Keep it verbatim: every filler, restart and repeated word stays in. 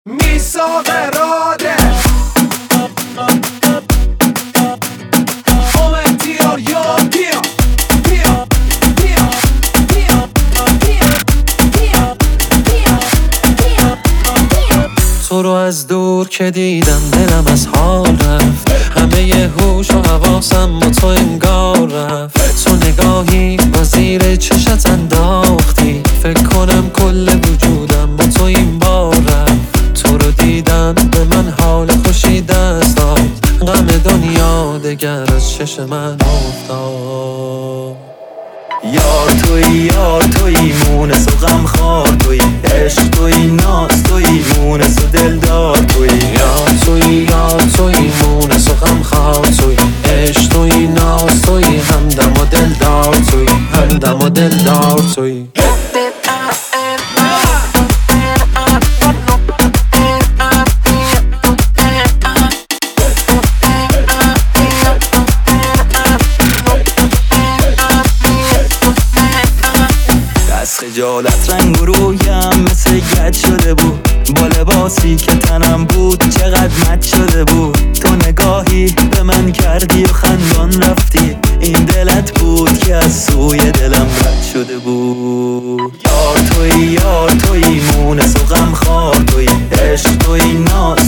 میثاق راده اومدیار یا بیا بیا بیا بیا بیا بیا بیا. تو رو از دور که دیدم دلم از حال رفت، همه ی هوش و حواسم با تو انگار رفت. تو نگاهی با زیر چشت انداختی، فکر کنم کل وجودم با تو این بار رفت. تو رو دیدم به من حال خوشی دست داد، غم دنیا دگر از چش من افتاد. یار توی یار توی مونس و غم خار توی، عشق توی ناز توی مونس و دلدار توی. یار توی یار توی مونس و غم خار توی، عشق توی ناز توی همدم و دلدار توی همدم و دلدار توی. خجالت رنگ و رویم مثل گچ شده بود، با لباسی که تنم بود چقدر مچ شده بود. تو نگاهی به من کردی و خندان رفتی، این دلت بود که از سوی دلم رد شده بود. یار توی یار توی مونس و غم خار توی، عشق توی ناز